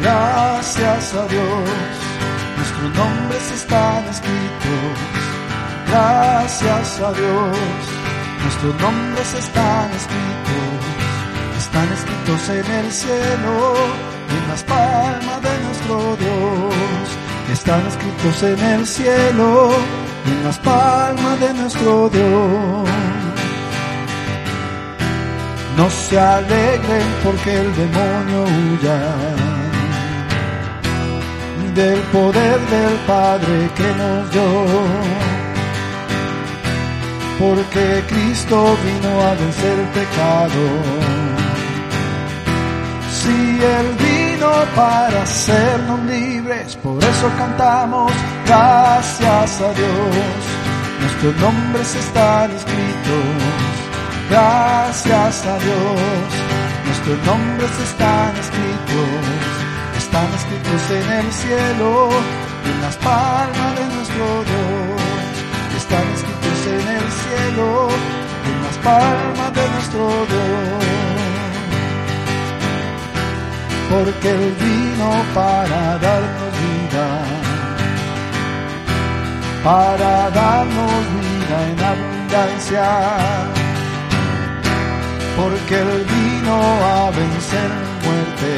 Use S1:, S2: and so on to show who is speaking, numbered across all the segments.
S1: Gracias a Dios, nuestros nombres están escritos. Gracias a Dios, nuestros nombres están escritos. Están escritos en el cielo, en las palmas de nuestro Dios. Están escritos en el cielo, en las palmas de nuestro Dios. No se alegren porque el demonio huya del poder del Padre que nos dio, porque Cristo vino a vencer el pecado. Si Él vino para hacernos libres, por eso cantamos gracias a Dios. Nuestros nombres están escritos. Gracias a Dios, nuestros nombres están escritos. Están escritos en el cielo, en las palmas de nuestro Dios. Están escritos en el cielo, en las palmas de nuestro Dios. Porque Él vino para darnos vida, para darnos vida en abundancia. Porque Él vino a vencer muerte.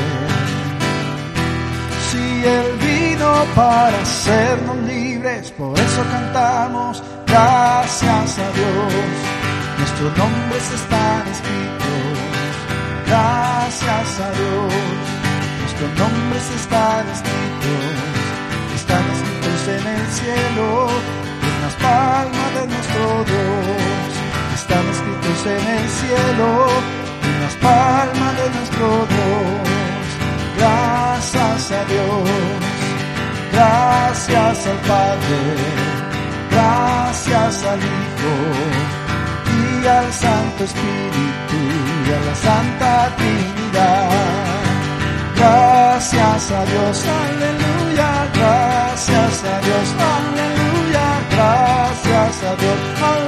S1: Si Él vino para hacernos libres, por eso cantamos gracias a Dios. Nuestros nombres están escritos. Gracias a Dios. Nuestros nombres están escritos. Están escritos en el cielo, en las palmas de nuestro Dios. Están escritos en el cielo, en las palmas de nuestro Dios. Gracias a Dios, gracias al Padre, gracias al Hijo y al Santo Espíritu y a la Santa Trinidad. Gracias a Dios, aleluya, gracias a Dios, aleluya, gracias a Dios, aleluya.